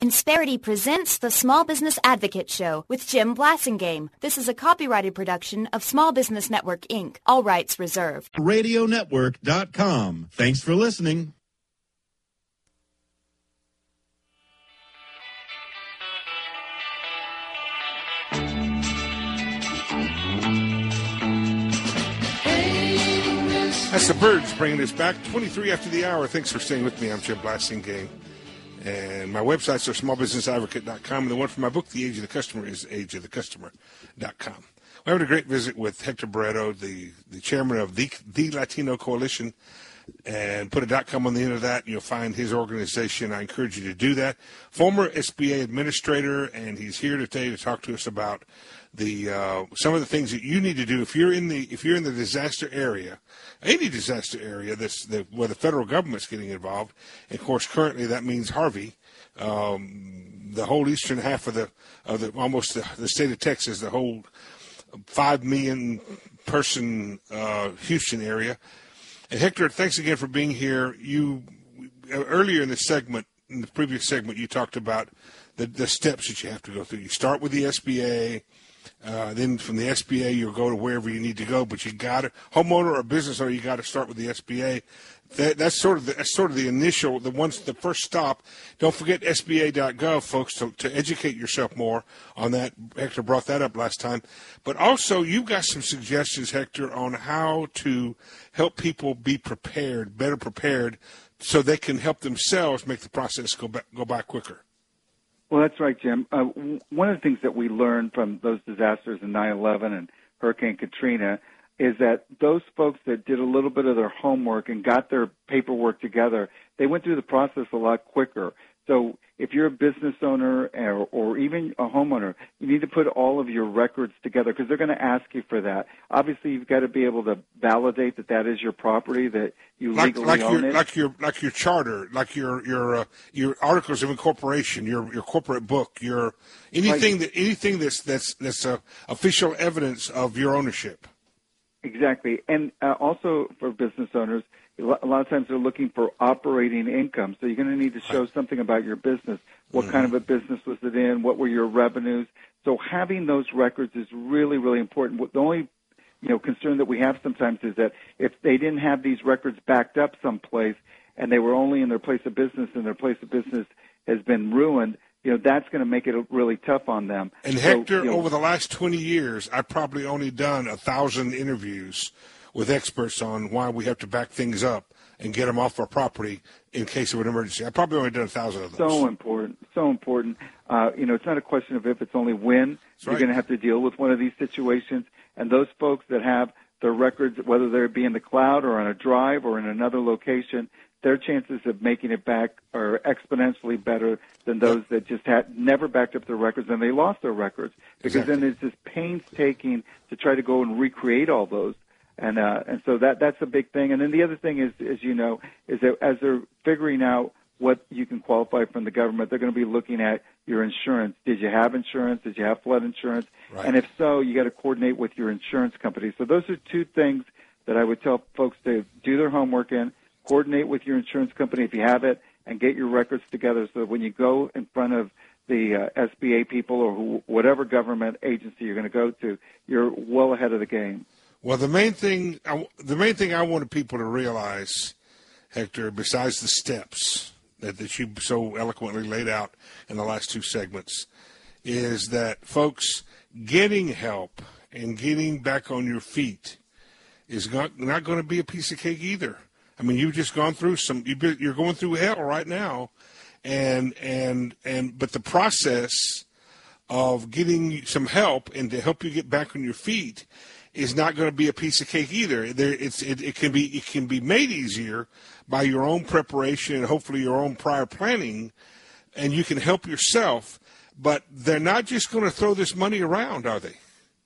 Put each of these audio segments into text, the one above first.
Insperity presents the Small Business Advocate Show with Jim Blasingame. This is a copyrighted production of Small Business Network, Inc. All rights reserved. RadioNetwork.com. Thanks for listening. That's the Birds bringing us back 23 after the hour. Thanks for staying with me. I'm Jim Blasingame. And my websites are smallbusinessadvocate.com. And the one for my book, The Age of the Customer, is ageofthecustomer.com. We're having a great visit with Hector Barreto, the chairman of the Latino Coalition. And put a .com on the end of that. You'll find his organization. I encourage you to do that. Former SBA administrator, and he's here today to talk to us about the some of the things that you need to do if you're in the disaster area, any disaster area where the federal government's getting involved. And of course, currently that means Harvey, the whole eastern half of the almost the state of Texas, the whole 5 million person Houston area. And Hector, thanks again for being here. You earlier in the previous segment, you talked about the steps that you have to go through. You start with the SBA, then from the SBA you'll go to wherever you need to go. But you got to, homeowner or business owner, you got to start with the SBA. That's sort of the initial, the first stop. Don't forget SBA.gov, folks, to educate yourself more on that. Hector brought that up last time. But also, you've got some suggestions, Hector, on how to help people be prepared, better prepared, so they can help themselves make the process go by quicker. Well, that's right, Jim. One of the things that we learned from those disasters in 9/11 and Hurricane Katrina is that those folks that did a little bit of their homework and got their paperwork together, they went through the process a lot quicker. So if you're a business owner or even a homeowner, you need to put all of your records together because they're going to ask you for that. Obviously, you've got to be able to validate that that is your property, that you legally own it. Like your charter, like your articles of incorporation, your corporate book, anything that's official evidence of your ownership. Exactly. And also for business owners, a lot of times they're looking for operating income. So you're going to need to show something about your business. What kind of a business was it in? What were your revenues? So having those records is really, really important. The only concern that we have sometimes is that if they didn't have these records backed up someplace and they were only in their place of business and their place of business has been ruined, that's going to make it really tough on them. And Hector, over the last 20 years, I've probably only done 1,000 interviews with experts on why we have to back things up and get them off our property in case of an emergency. I've probably only done 1,000 of those. So important. It's not a question of if, it's only when. You're going to have to deal with one of these situations. And those folks that have their records, whether they be in the cloud or on a drive or in another location, their chances of making it back are exponentially better than those that just had never backed up their records and they lost their records. Because then it's just painstaking to try to go and recreate all those. And so that's a big thing. And then the other thing is that as they're figuring out what you can qualify from the government, they're going to be looking at your insurance. Did you have insurance? Did you have flood insurance? Right. And if so, you got to coordinate with your insurance company. So those are two things that I would tell folks to do their homework in. Coordinate with your insurance company if you have it, and get your records together so that when you go in front of the SBA people or whatever government agency you're going to go to, you're well ahead of the game. Well, the main thing I wanted people to realize, Hector, besides the steps that you so eloquently laid out in the last two segments, is that, folks, getting help and getting back on your feet is not going to be a piece of cake either. I mean, you've just gone through you're going through hell right now, but the process of getting some help and to help you get back on your feet is not going to be a piece of cake either. It can be made easier by your own preparation and hopefully your own prior planning, and you can help yourself. But they're not just going to throw this money around, are they?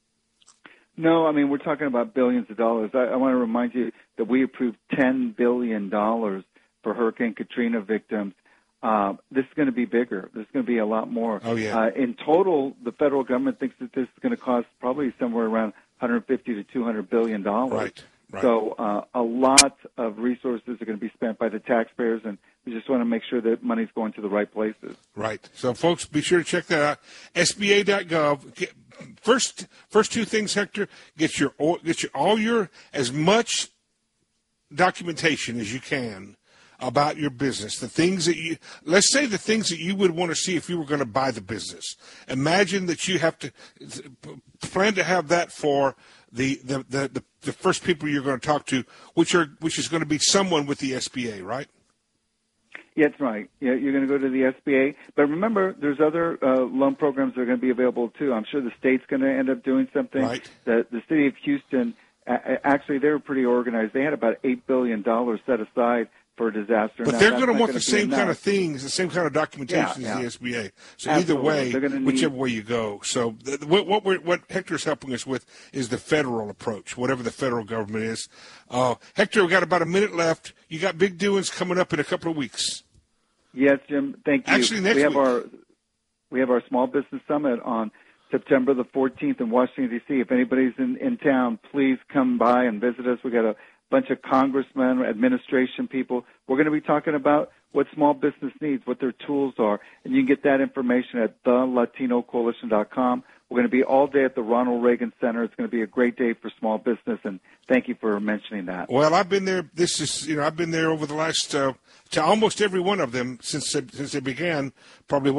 No, I mean, we're talking about billions of dollars. I want to remind you that we approved $10 billion for Hurricane Katrina victims. This is going to be bigger. This is going to be a lot more. Oh, yeah. In total, the federal government thinks that this is going to cost probably somewhere around $150 to $200 billion. Right. So a lot of resources are going to be spent by the taxpayers and We just want to make sure that money's going to the right places. Right. So, folks, be sure to check that out. SBA.gov. First two things, Hector. Get your as much documentation as you can about your business. The things that the things that you would want to see if you were going to buy the business. Imagine that you have to plan to have that for the first people you're going to talk to, which is going to be someone with the SBA, right? Yeah, that's right. Yeah, you're going to go to the SBA. But remember, there's other loan programs that are going to be available, too. I'm sure the state's going to end up doing something. Right. The city of Houston, actually, they were pretty organized. They had about $8 billion set aside for a disaster. But they're going to want the same kind of things, the same kind of documentation as the SBA. So Absolutely. Either way, whichever way you go. So what Hector's helping us with is the federal approach, whatever the federal government is. Hector, we've got about a minute left. You got big doings coming up in a couple of weeks. Yes, Jim. Thank you. Actually, next week. We have our Small Business Summit on September the 14th in Washington, D.C. If anybody's in town, please come by and visit us. We got a bunch of congressmen, administration people. We're going to be talking about what small business needs, what their tools are, and you can get that information at thelatinocoalition.com. We're going to be all day at the Ronald Reagan Center. It's going to be a great day for small business, and thank you for mentioning that. Well, I've been there. I've been there over the last to almost every one of them since they began. Probably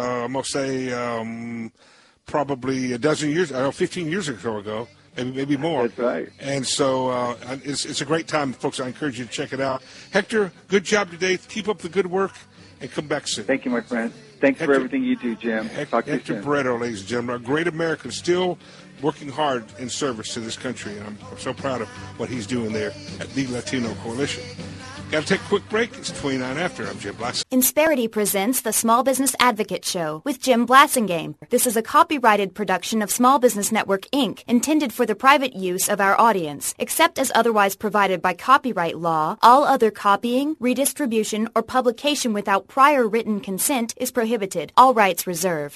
probably a dozen years, 15 years ago. Maybe more. That's right. And so it's a great time, folks. I encourage you to check it out. Hector, good job today. Keep up the good work, and come back soon. Thank you, my friend. Thanks for everything you do, Jim. Talk to you soon. Hector Barreto, ladies and gentlemen, a great American, still working hard in service to this country. And I'm so proud of what he's doing there at the Latino Coalition. Got to take a quick break. It's 29 after. I'm Jim Blassingame. Insperity presents the Small Business Advocate Show with Jim Blassingame. This is a copyrighted production of Small Business Network, Inc., intended for the private use of our audience. Except as otherwise provided by copyright law, all other copying, redistribution, or publication without prior written consent is prohibited. All rights reserved.